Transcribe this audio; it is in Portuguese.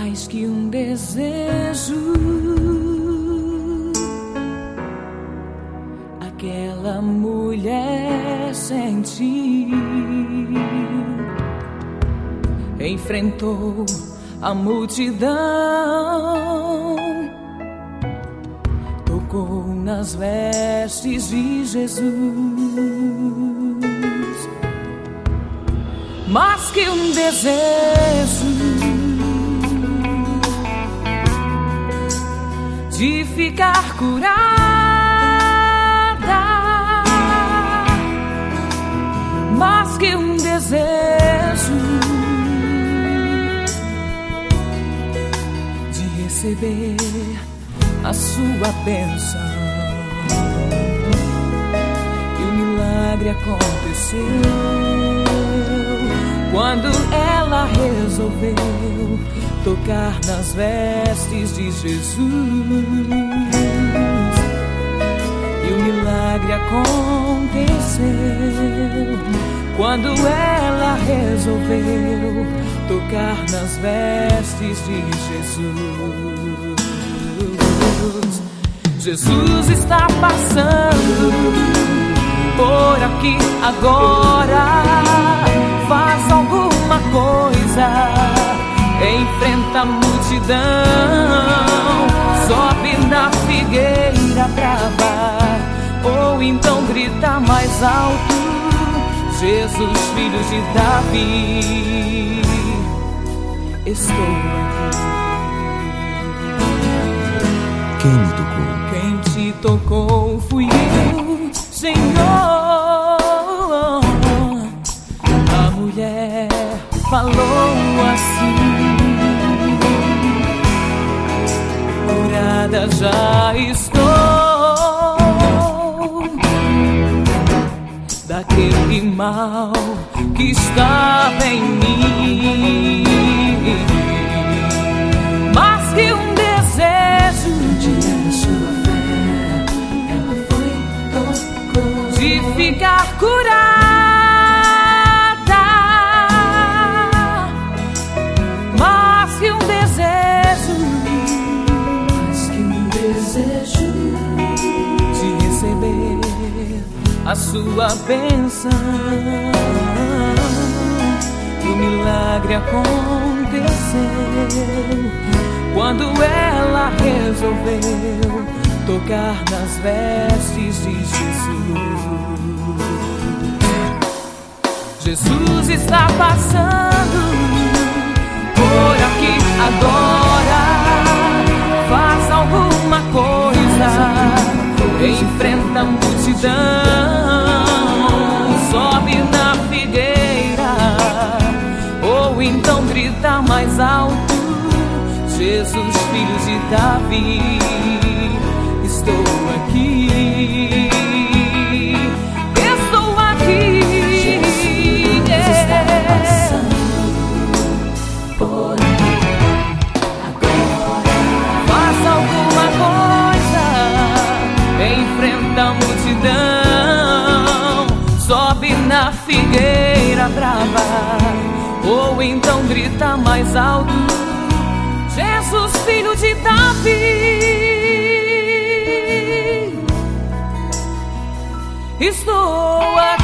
mais que um desejo. Aquela mulher sentiu, enfrentou a multidão, tocou nas vestes de Jesus. Mais que um desejo de ficar curada, mais que um desejo de receber a sua bênção. E o milagre aconteceu quando ela resolveu tocar nas vestes de Jesus. E o milagre aconteceu quando ela resolveu tocar nas vestes de Jesus. Jesus está passando por aqui agora. Faz alguma coisa, enfrenta a multidão, sobe na figueira brava, ou então grita mais alto: Jesus, filho de Davi, estou aqui. Quem me tocou? Quem te tocou fui eu, Senhor. A mulher falou assim: curada já estou daquele mal que estava em mim. Mas que um desejo de ficar curada, mas que um desejo de receber a sua bênção. O milagre aconteceu quando ela resolveu tocar nas vestes de Jesus. Jesus está passando por aqui agora. Faz alguma coisa, enfrenta a multidão, sobe na figueira, ou então grita mais alto: Jesus, filho de Davi, estou aqui. Estou aqui. Jesus está passando por aqui agora. Faz alguma coisa, enfrenta a multidão, sobe na figueira brava, ou então grita mais alto: Jesus, filho de Davi, estou aqui.